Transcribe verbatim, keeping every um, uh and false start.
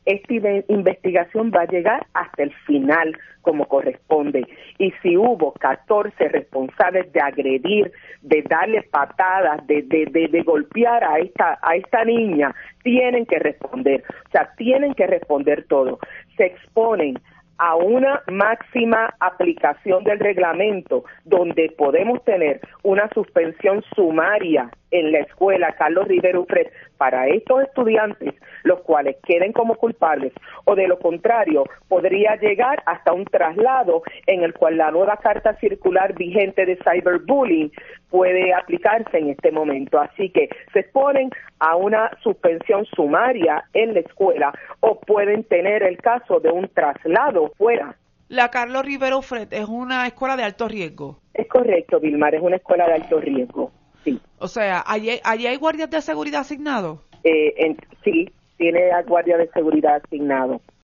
esta investigación va a llegar hasta el final como corresponde. Y si hubo catorce responsables de agredir, de darle patadas, de, de, de, de golpear a esta, a esta niña, tienen que responder. O sea, tienen que responder todo. Se exponen a una máxima aplicación del reglamento donde podemos tener una suspensión sumaria en la escuela Carlos Rivera Ufret para estos estudiantes, los cuales queden como culpables, o de lo contrario, podría llegar hasta un traslado en el cual la nueva carta circular vigente de cyberbullying puede aplicarse en este momento. Así que se exponen a una suspensión sumaria en la escuela o pueden tener el caso de un traslado fuera. La Carlos Rivera Ufret es una escuela de alto riesgo. Es correcto, Vilmar, es una escuela de alto riesgo, sí. O sea, ¿allí, allí hay guardias de seguridad asignados? Eh, en, sí, tiene guardia de seguridad asignado.